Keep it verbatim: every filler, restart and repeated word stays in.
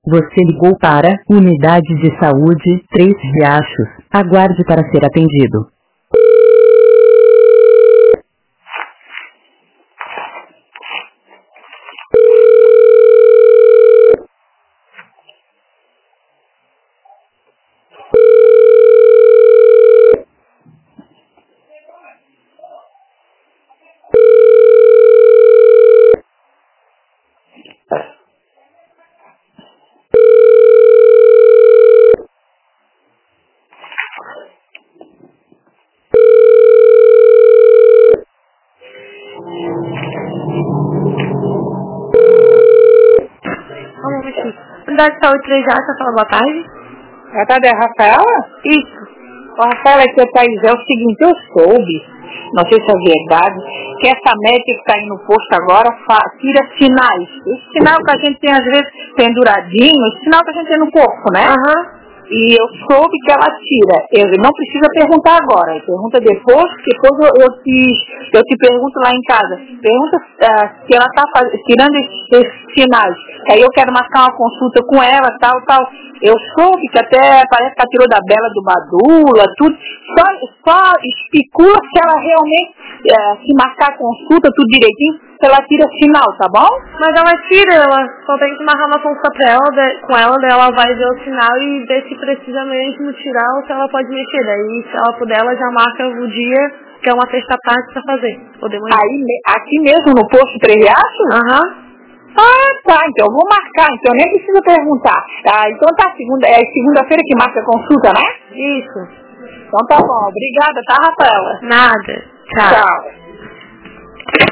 Você ligou para Unidade de Saúde Três Riachos. Aguarde para ser atendido. Um momentinho. Unidade de Saúde Três Riachos, fala boa tarde. Boa tarde, é a Rafaela? Isso. Ô, Rafaela, aqui é o Thaís. É o seguinte, eu soube, não sei se é verdade, que essa médica que está aí no posto agora fa- tira sinais. Esse sinal que a gente tem às vezes penduradinho, esse sinal que a gente tem no corpo, né? Aham. E eu soube que ela tira. Eu não precisa perguntar agora, pergunta depois, depois eu, eu, te, eu te pergunto lá em casa. Pergunta uh, se ela está tirando esses, esses sinais. Aí eu quero marcar uma consulta com ela, tal, tal. Eu soube que até parece que ela tirou da Bela do Badula, tudo. Só, só especula se ela realmente, uh, se marcar a consulta, tudo direitinho, se ela tira sinal, tá bom? Mas ela tira, ela só tem que marcar uma consulta pra ela, de- com ela, daí ela vai ver o sinal e ver se precisa mesmo tirar ou se ela pode mexer. Daí, se ela puder, ela já marca o dia, que é uma sexta tarde pra fazer. Ou de manhã. Aí, me- aqui mesmo no posto Três Riachos? Aham. Ah, tá, então eu vou marcar, então eu nem preciso perguntar. Ah, então tá, segunda, é segunda-feira que marca a consulta, né? Isso. Então tá bom, obrigada, tá, Rafaela? Nada. Tchau. Tchau.